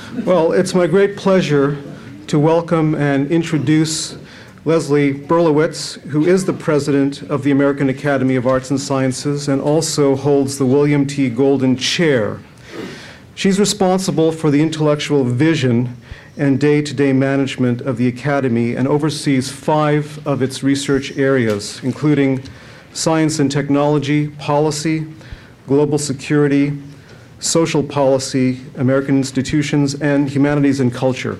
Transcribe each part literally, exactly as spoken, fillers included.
Well, it's my great pleasure to welcome and introduce Leslie Berlowitz, who is the president of the American Academy of Arts and Sciences and also holds the William T. Golden Chair. She's responsible for the intellectual vision and day-to-day management of the Academy and oversees five of its research areas, including science and technology, policy, global security, social policy, American institutions, and humanities and culture.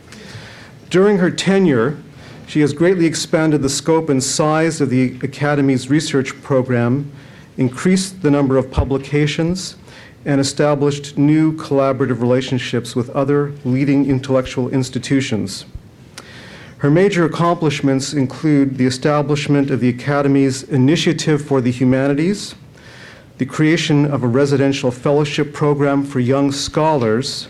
During her tenure, she has greatly expanded the scope and size of the Academy's research program, increased the number of publications, and established new collaborative relationships with other leading intellectual institutions. Her major accomplishments include the establishment of the Academy's Initiative for the Humanities, the creation of a residential fellowship program for young scholars,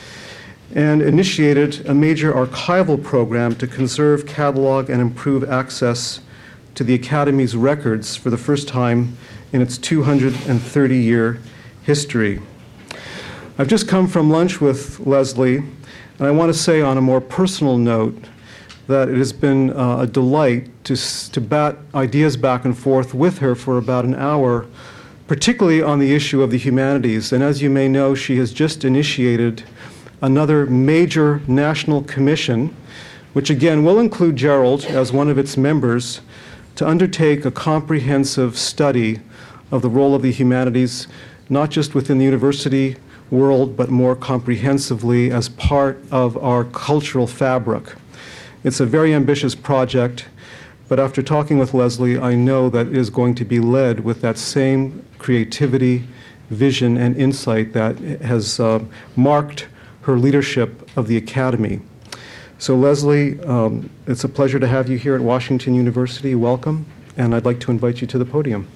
and initiated a major archival program to conserve, catalog, and improve access to the Academy's records for the first time in its two hundred thirty year history. I've just come from lunch with Leslie, and I want to say on a more personal note that it has been uh, a delight to, to bat ideas back and forth with her for about an hour, particularly on the issue of the humanities. And as you may know, she has just initiated another major national commission, which again will include Gerald as one of its members, to undertake a comprehensive study of the role of the humanities, not just within the university world, but more comprehensively as part of our cultural fabric. It's a very ambitious project, but after talking with Leslie, I know that it is going to be led with that same creativity, vision, and insight that has uh, marked her leadership of the Academy. So Leslie, um, it's a pleasure to have you here at Washington University. Welcome, and I'd like to invite you to the podium.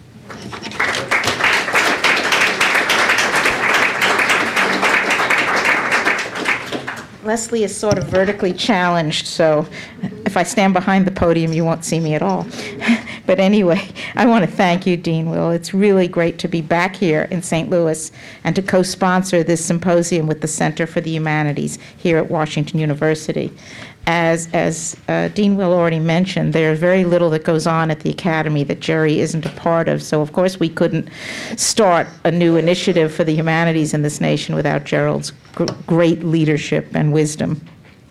Leslie is sort of vertically challenged, so if I stand behind the podium, you won't see me at all. But anyway, I want to thank you, Dean Will. It's really great to be back here in Saint Louis and to co-sponsor this symposium with the Center for the Humanities here at Washington University. As, as uh, Dean Will already mentioned, there's very little that goes on at the Academy that Jerry isn't a part of, so of course we couldn't start a new initiative for the humanities in this nation without Gerald's gr- great leadership and wisdom.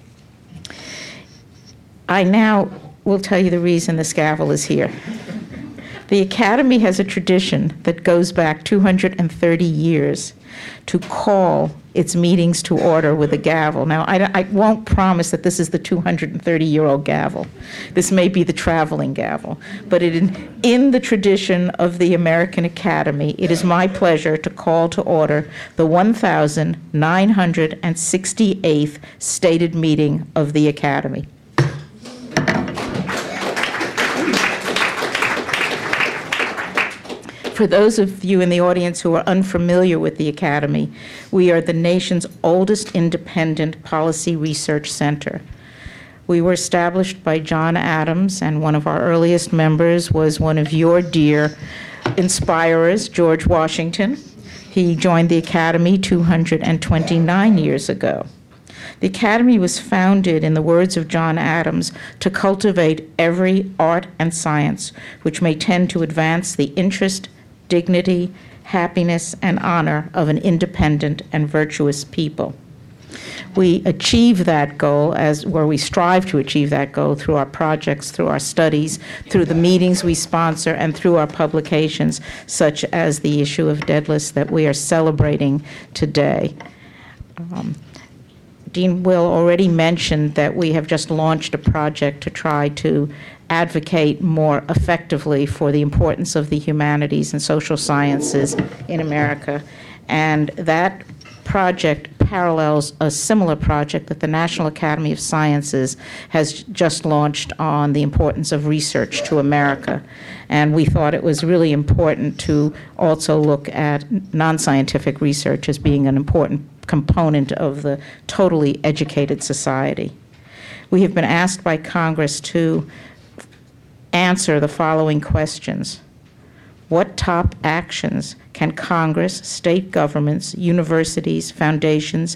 I now will tell you the reason this gavel is here. The Academy has a tradition that goes back two hundred thirty years to call its meetings to order with a gavel. Now, I, I won't promise that this is the two hundred thirty year old gavel. This may be the traveling gavel. But it, in, in the tradition of the American Academy, it is my pleasure to call to order the one thousand nine hundred sixty-eighth stated meeting of the Academy. For those of you in the audience who are unfamiliar with the Academy, we are the nation's oldest independent policy research center. We were established by John Adams, and one of our earliest members was one of your dear inspirers, George Washington. He joined the Academy two hundred twenty-nine years ago. The Academy was founded, in the words of John Adams, to cultivate every art and science which may tend to advance the interest, dignity, happiness, and honor of an independent and virtuous people. We achieve that goal, as where we strive to achieve that goal through our projects, through our studies, through the meetings we sponsor, and through our publications, such as the issue of Daedalus that we are celebrating today. Um, Dean Will already mentioned that we have just launched a project to try to advocate more effectively for the importance of the humanities and social sciences in America. And that project parallels a similar project that the National Academy of Sciences has just launched on the importance of research to America. And we thought it was really important to also look at non-scientific research as being an important component of the totally educated society. We have been asked by Congress to answer the following questions. What top actions can Congress, state governments, universities, foundations,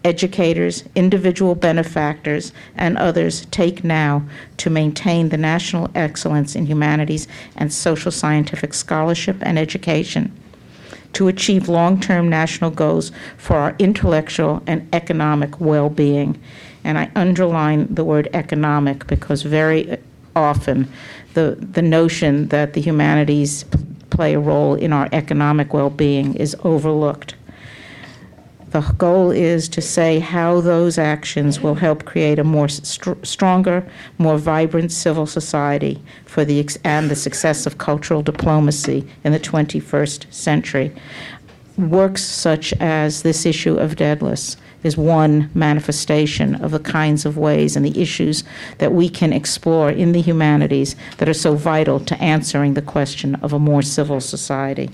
educators, individual benefactors, and others take now to maintain the national excellence in humanities and social scientific scholarship and education, to achieve long-term national goals for our intellectual and economic well-being. And I underline the word economic because very often the, the notion that the humanities play a role in our economic well-being is overlooked. The goal is to say how those actions will help create a more st- stronger, more vibrant civil society for the ex- and the success of cultural diplomacy in the twenty-first century. Works such as this issue of Daedalus is one manifestation of the kinds of ways and the issues that we can explore in the humanities that are so vital to answering the question of a more civil society.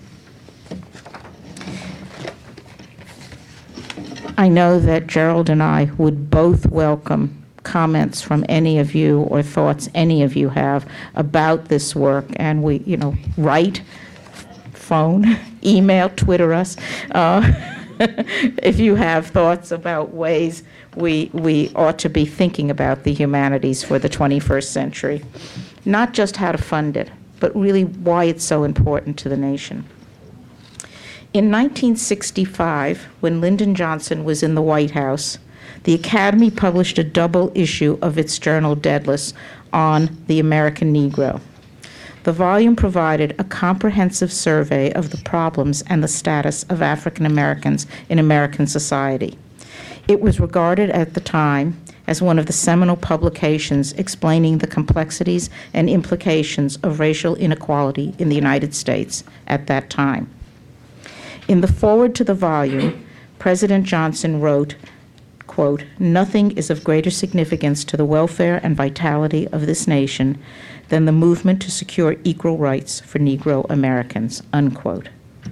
I know that Gerald and I would both welcome comments from any of you or thoughts any of you have about this work, and we, you know, write, phone, email, Twitter us, uh, if you have thoughts about ways we, we ought to be thinking about the humanities for the twenty-first century. Not just how to fund it, but really why it's so important to the nation. In nineteen sixty-five, when Lyndon Johnson was in the White House, the Academy published a double issue of its journal Daedalus on the American Negro. The volume provided a comprehensive survey of the problems and the status of African Americans in American society. It was regarded at the time as one of the seminal publications explaining the complexities and implications of racial inequality in the United States at that time. In the foreword to the volume, President Johnson wrote, quote, "Nothing is of greater significance to the welfare and vitality of this nation than the movement to secure equal rights for Negro Americans," unquote.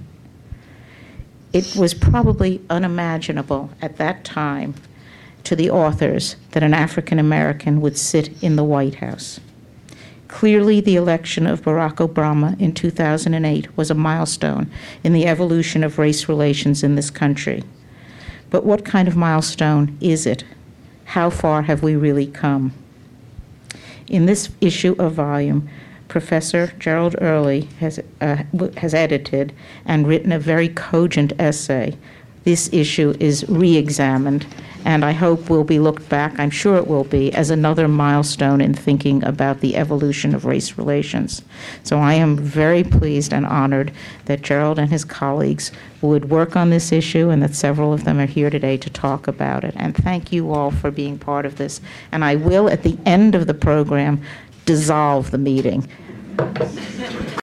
It was probably unimaginable at that time to the authors that an African American would sit in the White House. Clearly, the election of Barack Obama in two thousand eight was a milestone in the evolution of race relations in this country. But what kind of milestone is it? How far have we really come? In this issue of volume, Professor Gerald Early has, uh, has edited and written a very cogent essay. This issue is re-examined, and I hope will be looked back, I'm sure it will be, as another milestone in thinking about the evolution of race relations. So I am very pleased and honored that Gerald and his colleagues would work on this issue and that several of them are here today to talk about it. And thank you all for being part of this. And I will, at the end of the program, dissolve the meeting.